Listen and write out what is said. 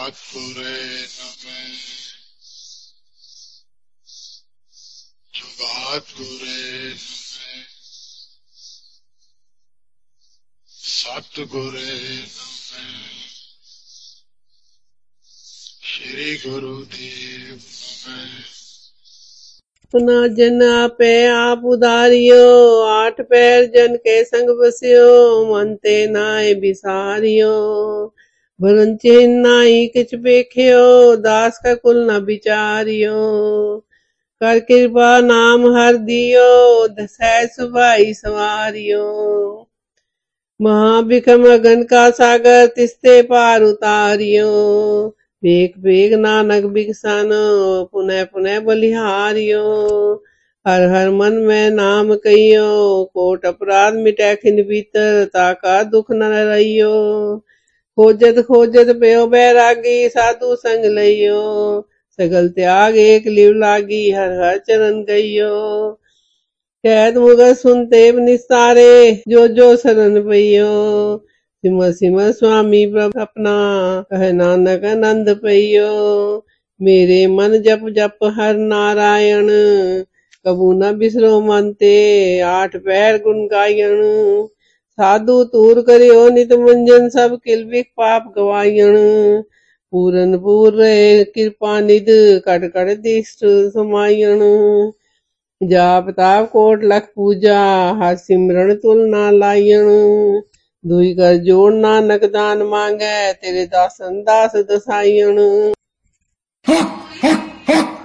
ਸਤਿਗੁਰੇ ਨਮੈ ਸਤਿਗੁਰੇ ਨਮੈ ਸਤਿਗੁਰੇ ਨਮੈ ਸ਼੍ਰੀ ਗੁਰੂ ਦੇਵ ਨਮੈ। सुना जन आपे आप उदारियो आठ पैर जन के संग बसियो मन ते नाय बिसारियो भरन चिन्ह नाई किछ पेखियो दास का कुल न बिचारियो कर कृपा नाम हर दियो दसै सुभाई सवारियो महाबिकम अगन का सागर तिस्ते पार उतारियो भेक भेक नानक बिकसन पुनः पुनः बलिहारियो हर हर मन में नाम कहियो कोट अपराध मिटै खिन भीतर ताका दुख न रहियो खोजत खोजत पयो बैरागी साधु संग लइयो सगल त्याग एक लिव लागी हर हर चरण गइयो कैद मुगर सुनते निस्तारे जो जो शरण पइयो सिम सिम स्वामी प्रभु अपना कह नानक आनंद पइयो मेरे मन जप जप हर नारायण कबू न बिसरो मन ते आठ पैर गुण गायन साधु तूर करियो नित मंजन सब किलबिक पाप गवायन पूरन पूर रहे कृपा निध कट कट दिष्ट समायन जाप ताप कोट लख पूजा हर सिमरन तुलना लायन दुई कर जोड़ नानक दान मांगे तेरे दासन दास दसायन।